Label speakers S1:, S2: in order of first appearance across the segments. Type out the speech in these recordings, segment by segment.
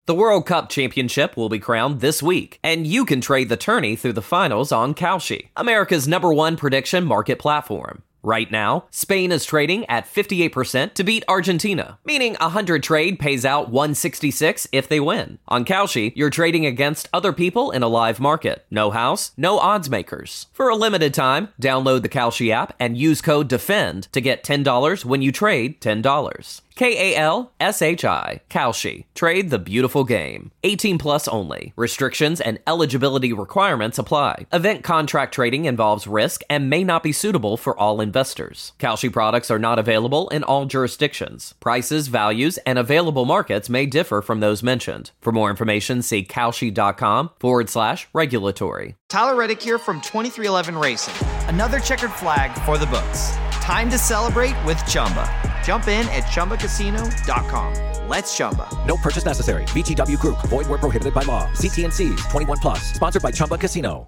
S1: The World Cup Championship will be crowned this week, and you can trade the tourney through the finals on Kalshi, America's #1 prediction market platform. Right now, Spain is trading at 58% to beat Argentina, meaning 100 trade pays out 166 if they win. On Kalshi, you're trading against other people in a live market. No house, no odds makers. For a limited time, download the Kalshi app and use code DEFEND to get $10 when you trade $10. Kalshi. Kalshi. Trade the beautiful game. 18 plus only. Restrictions and eligibility requirements apply. Event contract trading involves risk and may not be suitable for all investors. Kalshi products are not available in all jurisdictions. Prices, values, and available markets may differ from those mentioned. For more information, see kalshi.com/regulatory.
S2: Tyler Reddick here from 2311 Racing. Another checkered flag for the books. Time to celebrate with Chumba. Jump in at ChumbaCasino.com. Let's Chumba.
S3: No purchase necessary. VGW Group. Void where prohibited by law. See T&Cs. 21 plus. Sponsored by Chumba Casino.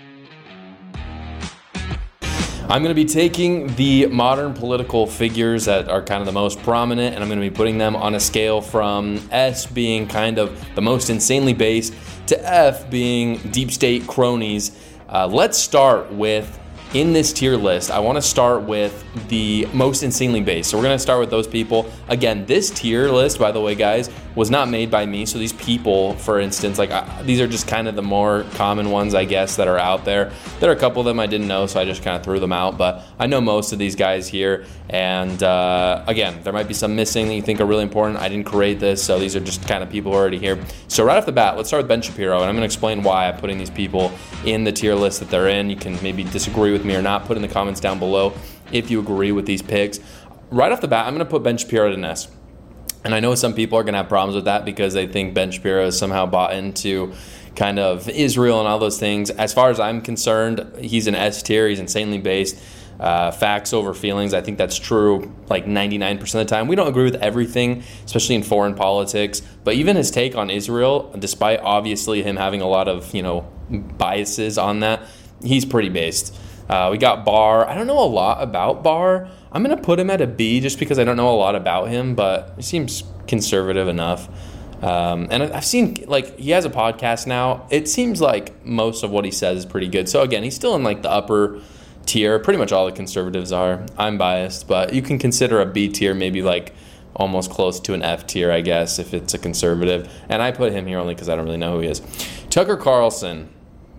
S4: I'm going to be taking the modern political figures that are kind of the most prominent, and I'm going to be putting them on a scale from S being kind of the most insanely based to F being deep state cronies. Let's start with, in this tier list, I want to start with the most insanely based. So we're going to start with those people. Again, this tier list, by the way, guys, was not made by me. So these people, for instance, these are just kind of the more common ones, I guess, that are out there. There are a couple of them I didn't know, so I just kind of threw them out. But I know most of these guys here. And again, there might be some missing that you think are really important. I didn't create this, so these are just kind of people who are already here. So right off the bat, let's start with Ben Shapiro. And I'm going to explain why I'm putting these people in the tier list that they're in. You can maybe disagree with me or not. Put in the comments down below if you agree with these picks. Right off the bat, I'm going to put Ben Shapiro at an S. And I know some people are going to have problems with that because they think Ben Shapiro is somehow bought into kind of Israel and all those things. As far as I'm concerned, he's an S tier. He's insanely based. Facts over feelings. I think that's true like 99% of the time. We don't agree with everything, especially in foreign politics. But even his take on Israel, despite obviously him having a lot of, biases on that, he's pretty based. We got Barr. I don't know a lot about Barr. I'm going to put him at a B just because I don't know a lot about him, but he seems conservative enough. And I've seen, he has a podcast now. It seems like most of what he says is pretty good. So again, he's still in the upper tier. Pretty much all the conservatives are. I'm biased, but you can consider a B tier, maybe almost close to an F tier, I guess, if it's a conservative. And I put him here only because I don't really know who he is. Tucker Carlson.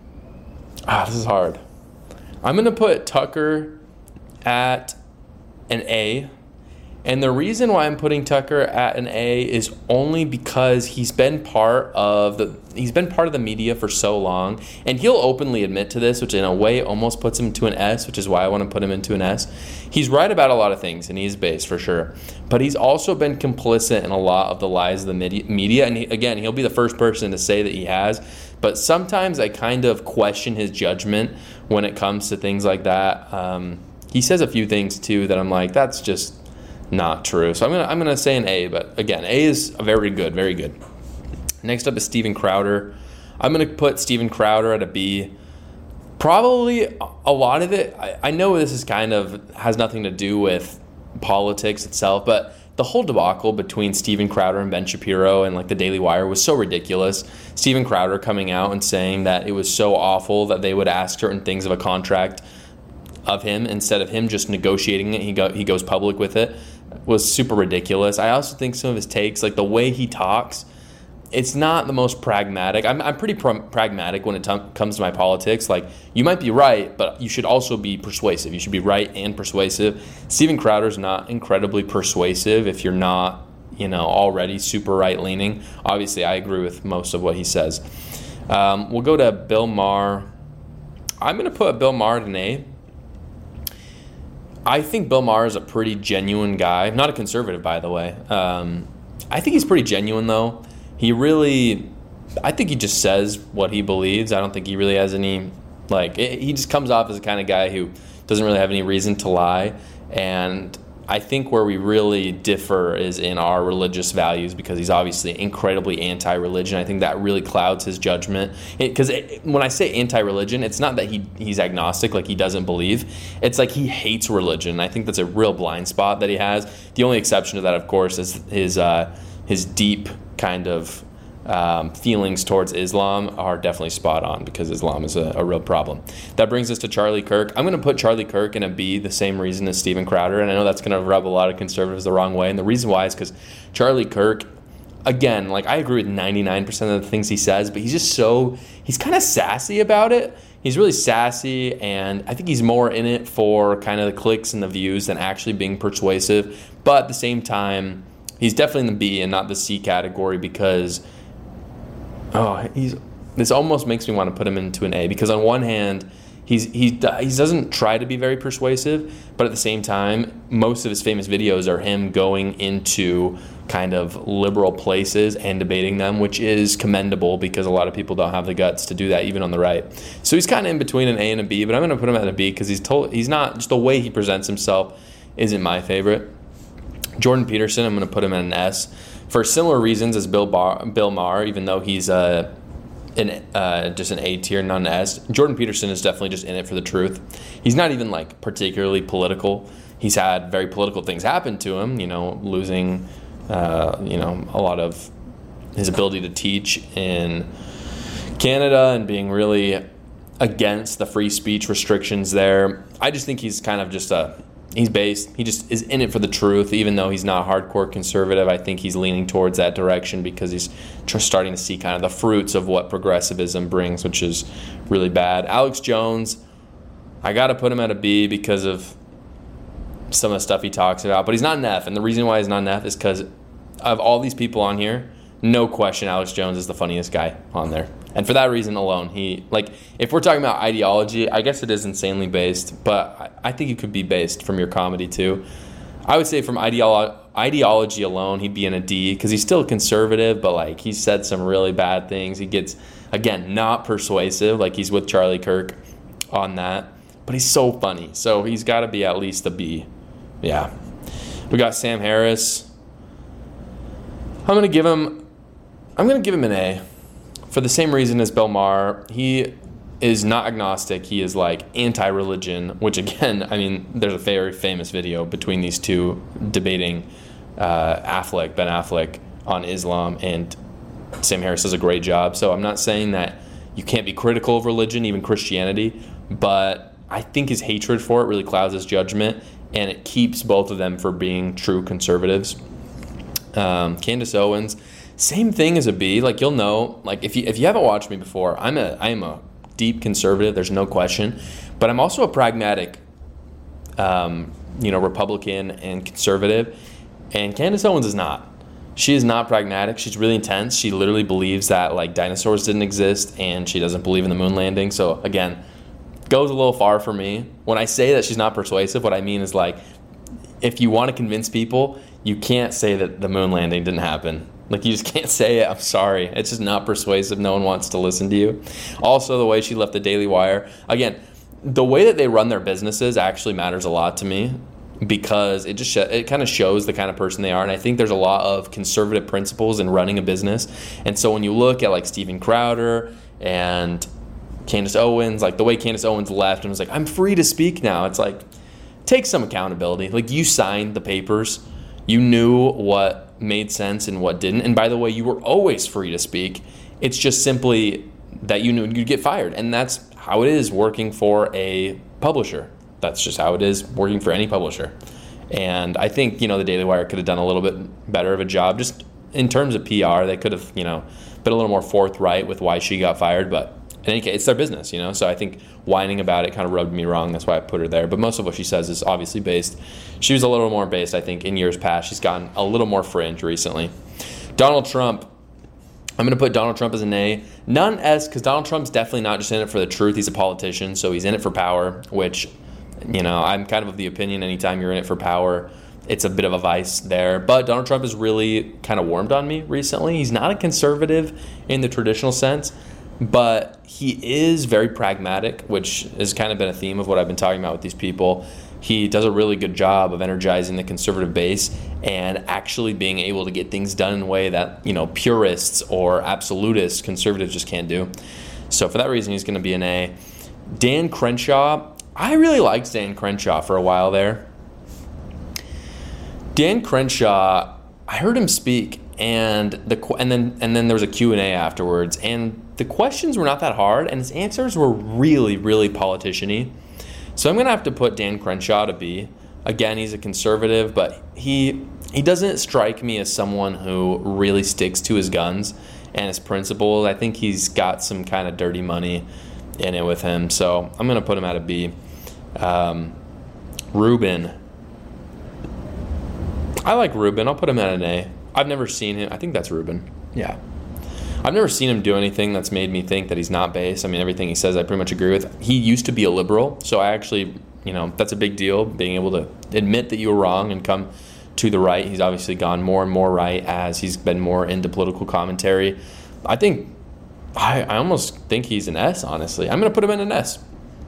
S4: This is hard. I'm going to put Tucker at an A. And the reason why I'm putting Tucker at an A is only because he's been part of the media for so long, and he'll openly admit to this, which in a way almost puts him to an S, which is why I want to put him into an S. He's right about a lot of things, and he's based for sure, but he's also been complicit in a lot of the lies of the media, and he'll be the first person to say that he has, but sometimes I kind of question his judgment when it comes to things like that. He says a few things too that I'm like, that's just not true. So I'm gonna say an A, but again, A is very good, very good. Next up is Steven Crowder. I'm gonna put Steven Crowder at a B. Probably a lot of it, I know this is kind of has nothing to do with politics itself, but the whole debacle between Steven Crowder and Ben Shapiro and the Daily Wire was so ridiculous. Steven Crowder coming out and saying that it was so awful that they would ask certain things of a contract of him instead of him just negotiating it. He goes public with it. Was super ridiculous. I also think some of his takes, the way he talks, it's not the most pragmatic. I'm pretty pragmatic when it comes to my politics. You might be right, but you should also be persuasive. You should be right and persuasive. Steven Crowder's not incredibly persuasive if you're not, already super right-leaning. Obviously, I agree with most of what he says. We'll go to Bill Maher. I'm going to put Bill Maher at an A. I think Bill Maher is a pretty genuine guy. Not a conservative, by the way. I think he's pretty genuine, though. I think he just says what he believes. I don't think he really has any, he just comes off as the kind of guy who doesn't really have any reason to lie. And I think where we really differ is in our religious values, because he's obviously incredibly anti-religion. I think that really clouds his judgment. Because when I say anti-religion, it's not that he's agnostic, he doesn't believe. It's he hates religion. I think that's a real blind spot that he has. The only exception to that, of course, is his deep kind of feelings towards Islam are definitely spot on, because Islam is a real problem. That brings us to Charlie Kirk. I'm going to put Charlie Kirk in a B, the same reason as Steven Crowder, and I know that's going to rub a lot of conservatives the wrong way, and the reason why is because Charlie Kirk, again, like I agree with 99% of the things he says, but he's kind of sassy about it. He's really sassy, and I think he's more in it for kind of the clicks and the views than actually being persuasive, but at the same time, he's definitely in the B and not the C category, because this almost makes me want to put him into an A, because on one hand, he doesn't try to be very persuasive, but at the same time, most of his famous videos are him going into kind of liberal places and debating them, which is commendable, because a lot of people don't have the guts to do that, even on the right. So he's kind of in between an A and a B, but I'm going to put him at a B because he's not, just the way he presents himself isn't my favorite. Jordan Peterson, I'm going to put him at an S. For similar reasons as Bill Maher, even though he's just an A tier, not an S. Jordan Peterson is definitely just in it for the truth. He's not even like particularly political. He's had very political things happen to him, losing a lot of his ability to teach in Canada and being really against the free speech restrictions there. I just think he's kind of just he's based. He just is in it for the truth, even though he's not hardcore conservative. I think he's leaning towards that direction because he's just starting to see kind of the fruits of what progressivism brings, which is really bad. Alex Jones, I got to put him at a B because of some of the stuff he talks about, but he's not an F. And the reason why he's not an F is because of all these people on here, no question Alex Jones is the funniest guy on there. And for that reason alone, if we're talking about ideology, I guess it is insanely based, but I think it could be based from your comedy too. I would say from ideology alone, he'd be in a D because he's still conservative, but he said some really bad things. He gets, again, not persuasive, he's with Charlie Kirk on that, but he's so funny. So he's got to be at least a B. Yeah. We got Sam Harris. I'm going to give him an A. For the same reason as Bill Maher, he is not agnostic. He is anti-religion, which again, there's a very famous video between these two debating Ben Affleck on Islam, and Sam Harris does a great job. So I'm not saying that you can't be critical of religion, even Christianity, but I think his hatred for it really clouds his judgment, and it keeps both of them from being true conservatives. Candace Owens, same thing as a B. You'll know, if you haven't watched me before, I am a deep conservative. There's no question, but I'm also a pragmatic, Republican and conservative. And Candace Owens is not. She is not pragmatic. She's really intense. She literally believes that dinosaurs didn't exist, and she doesn't believe in the moon landing. So again, goes a little far for me. When I say that she's not persuasive, what I mean is if you want to convince people, you can't say that the moon landing didn't happen. You just can't say it. I'm sorry. It's just not persuasive. No one wants to listen to you. Also, the way she left the Daily Wire. Again, the way that they run their businesses actually matters a lot to me because it kind of shows the kind of person they are. And I think there's a lot of conservative principles in running a business. And so when you look at Steven Crowder and Candace Owens, the way Candace Owens left and was I'm free to speak now. It's take some accountability. You signed the papers. You knew what made sense and what didn't. And by the way, you were always free to speak. It's just simply that you knew you'd get fired. And that's how it is working for a publisher. That's just how it is working for any publisher. And I think, the Daily Wire could have done a little bit better of a job. Just in terms of PR, they could have, been a little more forthright with why she got fired. But in any case, it's their business, So I think whining about it kind of rubbed me wrong. That's why I put her there. But most of what she says is obviously based. She was a little more based, I think, in years past. She's gotten a little more fringe recently. Donald Trump. I'm going to put Donald Trump as an A. Not an S, because Donald Trump's definitely not just in it for the truth. He's a politician, so he's in it for power, which, I'm kind of the opinion anytime you're in it for power, it's a bit of a vice there. But Donald Trump has really kind of warmed on me recently. He's not a conservative in the traditional sense, but he is very pragmatic, which has kind of been a theme of what I've been talking about with these people. He does a really good job of energizing the conservative base and actually being able to get things done in a way that, purists or absolutist conservatives just can't do. So for that reason, he's going to be an A. Dan Crenshaw, I really liked Dan Crenshaw for a while there. Dan Crenshaw, I heard him speak, and then there was a Q&A afterwards, and the questions were not that hard, and his answers were really, really politician-y. So I'm going to have to put Dan Crenshaw to B. Again, he's a conservative, but he doesn't strike me as someone who really sticks to his guns and his principles. I think he's got some kind of dirty money in it with him. So I'm going to put him at a B. Rubin. I like Rubin. I'll put him at an A. I've never seen him. I think that's Rubin. Yeah. I've never seen him do anything that's made me think that he's not base. I mean, everything he says I pretty much agree with. He used to be a liberal, so I actually, that's a big deal, being able to admit that you were wrong and come to the right. He's obviously gone more and more right as he's been more into political commentary. I almost think he's an S, honestly. I'm going to put him in an S.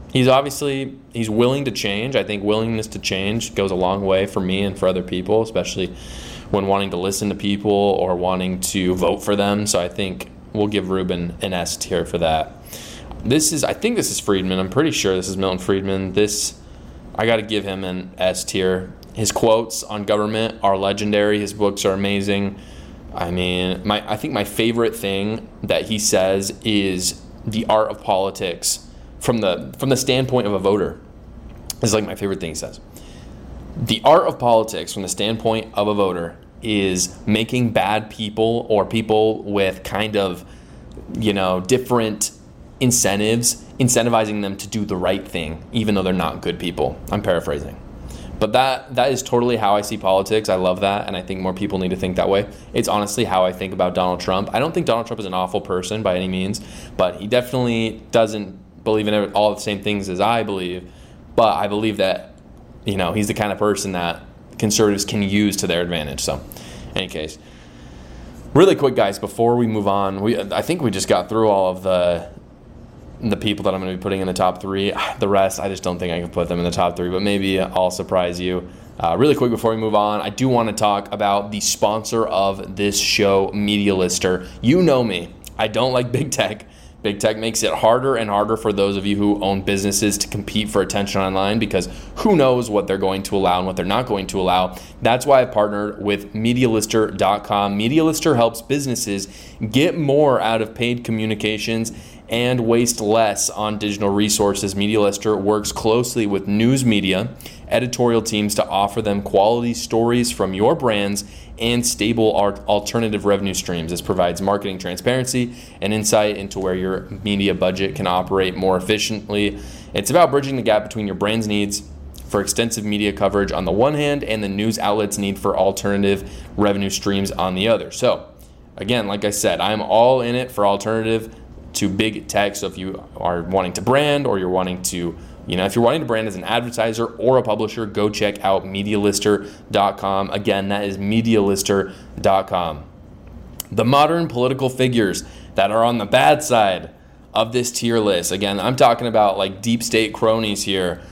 S4: He's willing to change. I think willingness to change goes a long way for me and for other people, especially when wanting to listen to people or wanting to vote for them. So I think we'll give Rubin an S tier for that. I think this is Friedman. I'm pretty sure this is Milton Friedman. I got to give him an S tier. His quotes on government are legendary. His books are amazing. I mean, I think my favorite thing that he says is the art of politics from the standpoint of a voter. Is like my favorite thing he says. The art of politics from the standpoint of a voter is making bad people or people with kind of, different incentivizing them to do the right thing, even though they're not good people. I'm paraphrasing. But that is totally how I see politics. I love that, and I think more people need to think that way. It's honestly how I think about Donald Trump. I don't think Donald Trump is an awful person by any means, but he definitely doesn't believe in all the same things as I believe. But I believe that, he's the kind of person that conservatives can use to their advantage. So, in any case, really quick, guys, before we move on, I think we just got through all of the people that I'm going to be putting in the top 3. The rest, I just don't think I can put them in the top 3, but maybe I'll surprise you. Really quick before we move on, I do want to talk about the sponsor of this show, Media Lister. You know me. I don't like big tech. Big tech makes it harder and harder for those of you who own businesses to compete for attention online, because who knows what they're going to allow and what they're not going to allow. That's why I partnered with MediaLister.com. MediaLister helps businesses get more out of paid communications and waste less on digital resources. MediaLister works closely with news media editorial teams to offer them quality stories from your brands and stable alternative revenue streams. This provides marketing transparency and insight into where your media budget can operate more efficiently. It's about bridging the gap between your brand's needs for extensive media coverage on the one hand and the news outlet's need for alternative revenue streams on the other. So, again, like I said, I'm all in it for alternative to big tech. So if you are wanting to brand, or you're wanting to, if you're wanting to brand as an advertiser or a publisher, go check out MediaLister.com. Again, that is MediaLister.com. The modern political figures that are on the bad side of this tier list. Again, I'm talking about like deep state cronies here.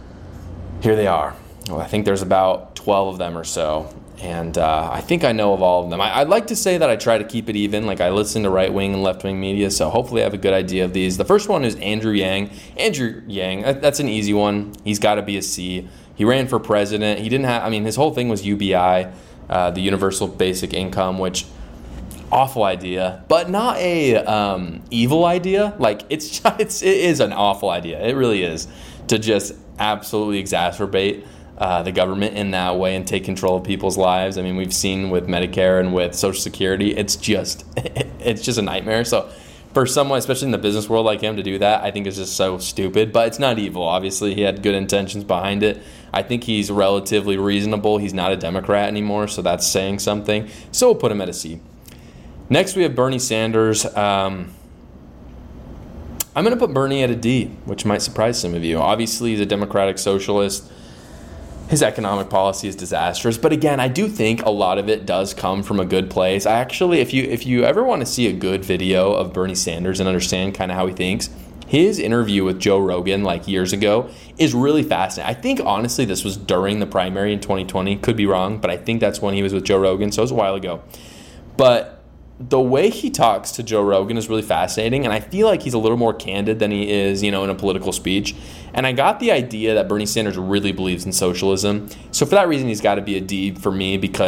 S4: Here they are. Well, I think there's about 12 of them or so. And I think I know of all of them. I'd like to say that I try to keep it even. Like, I listen to right-wing and left-wing media, so hopefully I have a good idea of these. The first one is Andrew Yang. Andrew Yang, that's an easy one. He's got to be a C. He ran for president. He didn't have, his whole thing was UBI, the Universal Basic Income, which, awful idea, but not a evil idea. Like, it is an awful idea. It really is, to just absolutely exacerbate the government in that way and take control of people's lives. We've seen with Medicare and with Social Security, it's just a nightmare. So for someone, especially in the business world like him, to do that, I think is just so stupid. But it's not evil. Obviously, he had good intentions behind it. I think he's relatively reasonable. He's not a Democrat anymore, so that's saying something. So we'll put him at a C. Next, we have Bernie Sanders. I'm going to put Bernie at a D, which might surprise some of you. Obviously, he's a democratic socialist. His economic policy is disastrous, but again, I do think a lot of it does come from a good place. I actually, if you ever want to see a good video of Bernie Sanders and understand kind of how he thinks, his interview with Joe Rogan like years ago is really fascinating. I think honestly this was during the primary in 2020. Could be wrong, but I think that's when he was with Joe Rogan, so it was a while ago. But the way he talks to Joe Rogan is really fascinating, and I feel like he's a little more candid than he is, in a political speech. And I got the idea that Bernie Sanders really believes in socialism. So for that reason, he's got to be a D for me, because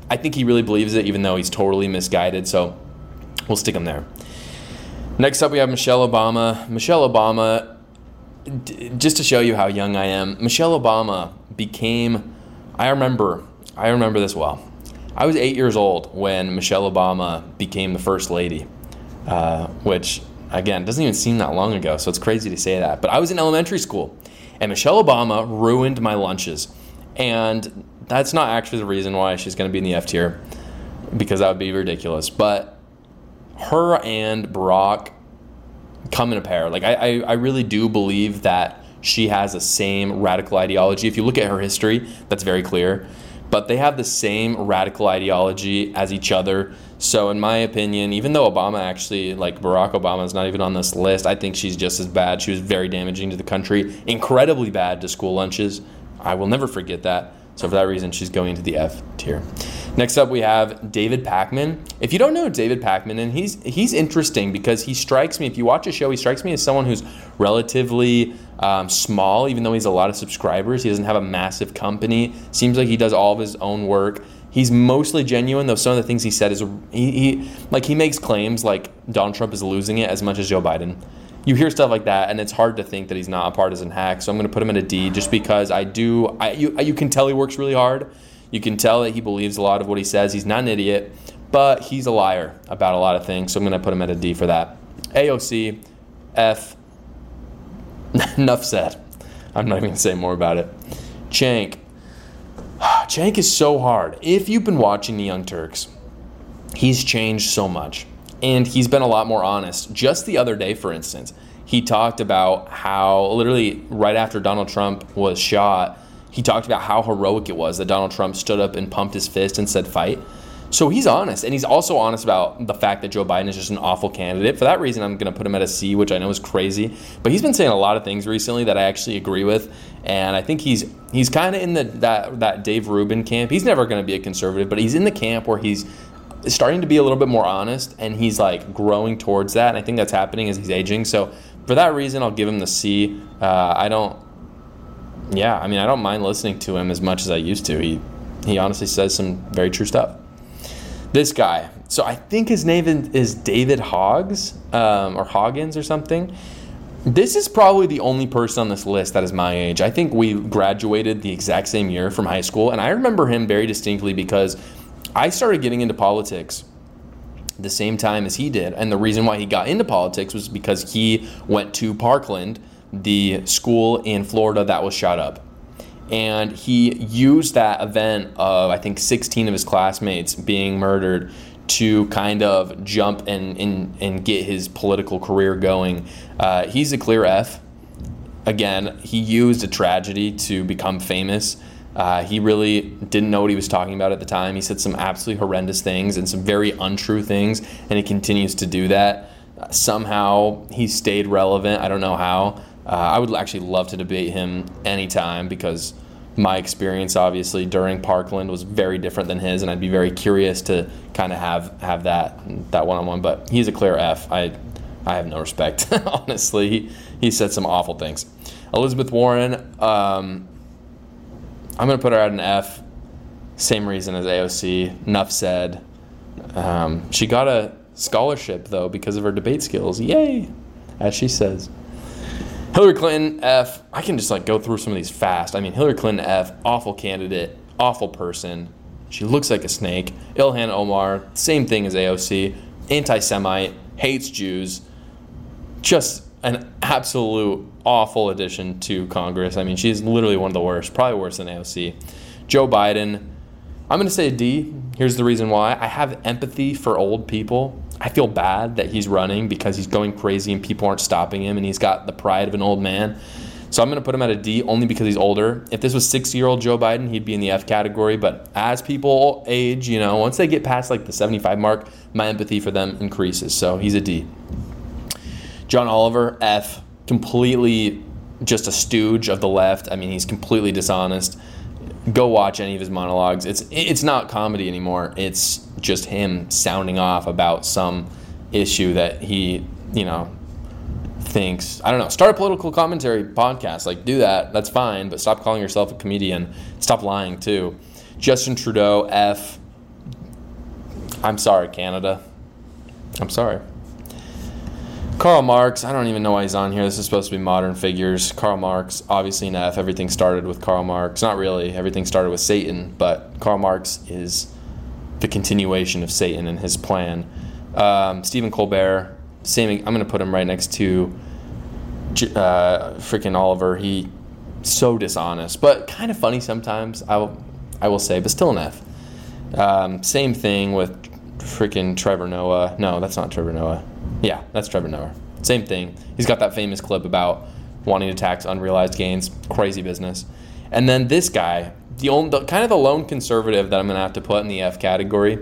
S4: I think he really believes it, even though he's totally misguided. So we'll stick him there. Next up, we have Michelle Obama. Michelle Obama, just to show you how young I am, Michelle Obama became, I remember this well. I was 8 years old when Michelle Obama became the first lady, which, again, doesn't even seem that long ago, so it's crazy to say that. But I was in elementary school, and Michelle Obama ruined my lunches. And that's not actually the reason why she's going to be in the F tier, because that would be ridiculous. But her and Barack come in a pair. Like, I really do believe that she has the same radical ideology. If you look at her history, that's very clear. But they have the same radical ideology as each other. So in my opinion, even though Obama actually, like Barack Obama is not even on this list, I think she's just as bad. She was very damaging to the country, incredibly bad to school lunches. I will never forget that. So for that reason, she's going to the F tier. Next up, we have David Pakman. If you don't know David Pakman, and he's interesting because he strikes me, if you watch a show, he strikes me as someone who's relatively small, even though he has a lot of subscribers. He doesn't have a massive company. Seems like he does all of his own work. He's mostly genuine, though some of the things he said is, he makes claims like Donald Trump is losing it as much as Joe Biden. You hear stuff like that, and it's hard to think that he's not a partisan hack. So I'm going to put him at a D just because you can tell he works really hard. You can tell that he believes a lot of what he says. He's not an idiot, but he's a liar about a lot of things. So I'm going to put him at a D for that. AOC, F. Enough said. I'm not even going to say more about it. Cenk. Cenk is so hard. If you've been watching the Young Turks, he's changed so much. And he's been a lot more honest. Just the other day, for instance, he talked about how literally right after Donald Trump was shot, he talked about how heroic it was that Donald Trump stood up and pumped his fist and said fight. So he's honest. And he's also honest about the fact that Joe Biden is just an awful candidate. For that reason, I'm going to put him at a C, which I know is crazy. But he's been saying a lot of things recently that I actually agree with. And I think he's kind of in that Dave Rubin camp. He's never going to be a conservative, but he's in the camp where he's starting to be a little bit more honest, and he's like growing towards that. And I think that's happening as he's aging. So for that reason, I'll give him the C. I don't mind listening to him as much as I used to. He honestly says some very true stuff. This guy, so I think his name is David Hoggs or Hoggins or something. This is probably the only person on this list that is my age. I think we graduated the exact same year from high school, and I remember him very distinctly because I started getting into politics the same time as he did. And the reason why he got into politics was because he went to Parkland, the school in Florida that was shot up. And he used that event of, I think, 16 of his classmates being murdered to kind of jump and get his political career going. He's a clear F. Again, he used a tragedy to become famous. He really didn't know what he was talking about at the time. He said some absolutely horrendous things and some very untrue things, and he continues to do that. Somehow he stayed relevant. I don't know how. I would actually love to debate him anytime because my experience, obviously, during Parkland was very different than his, and I'd be very curious to kind of have that one-on-one. But he's a clear F. I have no respect, honestly. He said some awful things. Elizabeth Warren, I'm going to put her at an F. Same reason as AOC. Enough said. She got a scholarship, though, because of her debate skills. Yay! As she says. Hillary Clinton, F. I can just go through some of these fast. I mean, Hillary Clinton, F. Awful candidate. Awful person. She looks like a snake. Ilhan Omar, same thing as AOC. Anti-Semite. Hates Jews. Just an absolute awful addition to Congress. I mean, she's literally one of the worst. Probably worse than AOC. Joe Biden, I'm going to say a D. Here's the reason why. I have empathy for old people. I feel bad that he's running because he's going crazy and people aren't stopping him, and he's got the pride of an old man. So I'm going to put him at a D only because he's older. If this was 60-year-old Joe Biden, he'd be in the F category. But as people age, once they get past the 75 mark, my empathy for them increases. So he's a D. John Oliver, F. Completely just a stooge of the left. I mean, he's completely dishonest. Go watch any of his monologues. It's not comedy anymore. It's just him sounding off about some issue that he, thinks. I don't know. Start a political commentary podcast. Do that. That's fine. But stop calling yourself a comedian. Stop lying, too. Justin Trudeau, F. I'm sorry, Canada. I'm sorry. Karl Marx, I don't even know why he's on here. This is supposed to be modern figures. Karl Marx, obviously an F. Everything started with Karl Marx. Not really. Everything started with Satan, but Karl Marx is the continuation of Satan and his plan. Stephen Colbert, same. I'm going to put him right next to freaking Oliver. He so dishonest, but kind of funny sometimes, I will say, but still an F. Same thing with freaking Trevor Noah. No, that's not Trevor Noah. Yeah, that's Trevor Noah. Same thing. He's got that famous clip about wanting to tax unrealized gains. Crazy business. And then this guy, the kind of the lone conservative that I'm going to have to put in the F category.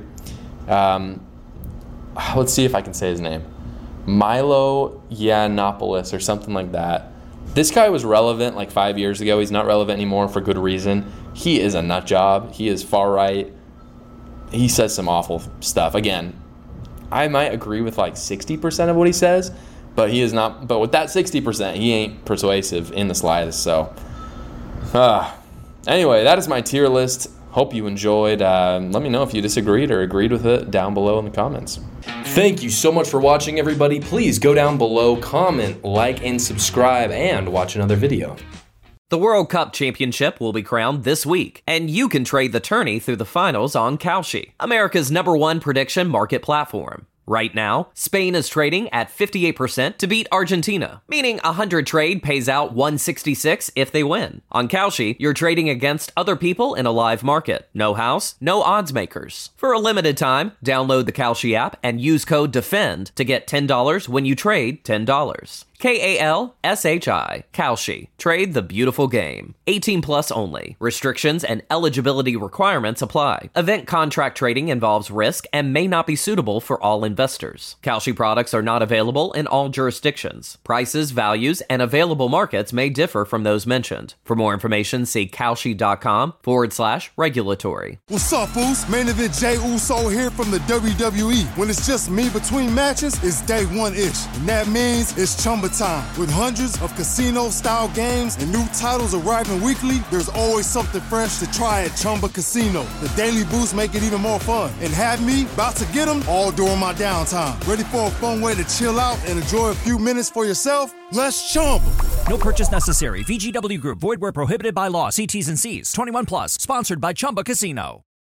S4: Let's see if I can say his name. Milo Yiannopoulos or something like that. This guy was relevant like 5 years ago. He's not relevant anymore for good reason. He is a nut job. He is far right. He says some awful stuff. Again, I might agree with like 60% of what he says, but he is not. But with that 60%, he ain't persuasive in the slightest. So, anyway, that is my tier list. Hope you enjoyed. Let me know if you disagreed or agreed with it down below in the comments. Thank you so much for watching, everybody. Please go down below, comment, like, and subscribe, and watch another video.
S1: The World Cup Championship will be crowned this week, and you can trade the tourney through the finals on Kalshi, America's #1 prediction market platform. Right now, Spain is trading at 58% to beat Argentina, meaning 100 trade pays out 166 if they win. On Kalshi, you're trading against other people in a live market. No house, no odds makers. For a limited time, download the Kalshi app and use code DEFEND to get $10 when you trade $10. Kalshi. Kalshi. Trade the beautiful game. 18 plus only. Restrictions and eligibility requirements apply. Event contract trading involves risk and may not be suitable for all investors. Kalshi products are not available in all jurisdictions. Prices, values, and available markets may differ from those mentioned. For more information, see Kalshi.com/regulatory.
S5: What's up, fools? Main event Jey Uso here from the WWE. When it's just me between matches, it's day one-ish. And that means it's Chumba time. With hundreds of casino-style games and new titles arriving weekly, there's always something fresh to try at Chumba Casino. The daily boosts make it even more fun. And have me about to get them all during my downtime. Ready for a fun way to chill out and enjoy a few minutes for yourself? Let's Chumba.
S6: No purchase necessary. VGW Group. Void where prohibited by law. See T's and C's. 21 plus. Sponsored by Chumba Casino.